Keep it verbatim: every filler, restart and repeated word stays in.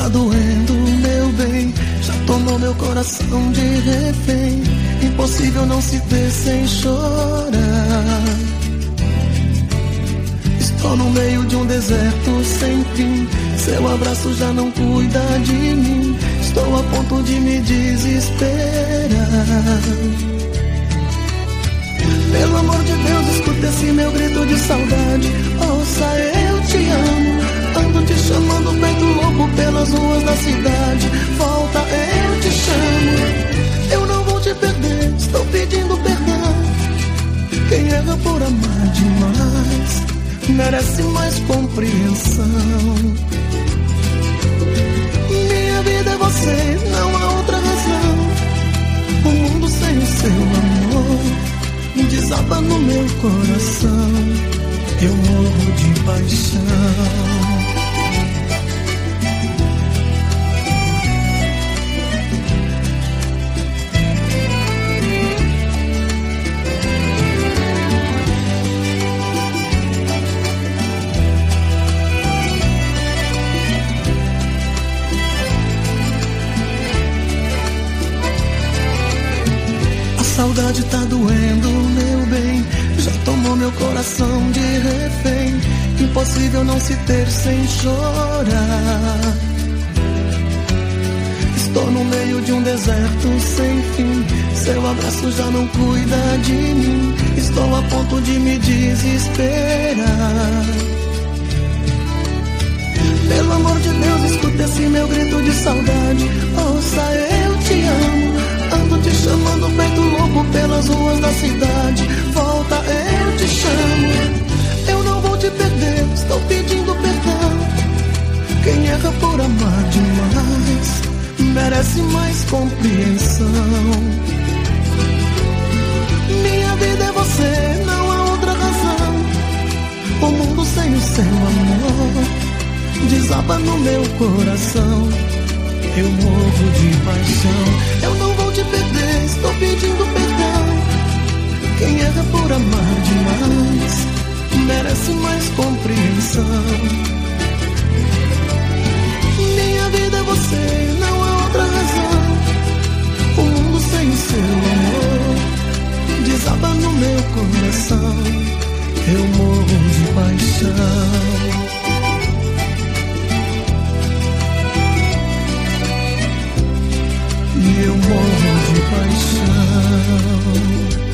tá doendo, meu bem, já tomou meu coração de refém. Impossível não se ver sem chorar. Estou no meio de um deserto sem fim, seu abraço já não cuida de mim. Estou a ponto de me desesperar. Pelo amor de Deus, escuta esse meu grito de saudade. Ouça, eu te amo, ando te chamando feito louco pelas ruas da cidade. Volta, eu te chamo, eu não vou te perder, estou pedindo perdão. Quem erra por amar demais merece mais compreensão. Minha vida é você, não há outra razão. O mundo sem o seu amor desaba no meu coração. Eu morro de paixão. A saudade tá doendo, meu bem, já tomou meu coração de refém. Impossível não se ter sem chorar. Estou no meio de um deserto sem fim, seu abraço já não cuida de mim. Estou a ponto de me desesperar. Pelo amor de Deus, escuta esse meu grito de saudade. Ouça, eu te amo, ando te chamando feito louco pelas ruas da cidade. Volta, eu te chamo, eu não vou te perder, estou pedindo perdão. Quem erra por amar demais merece mais compreensão. Minha vida é você, não há outra razão. O mundo sem o seu amor desaba no meu coração. Eu morro de paixão, eu não vou te perder, estou pedindo perdão. Quem erra por amar demais merece mais compreensão. Minha vida é você, não há outra razão. O mundo sem o seu amor desaba no meu coração. Eu morro de paixão. E eu morro de paixão.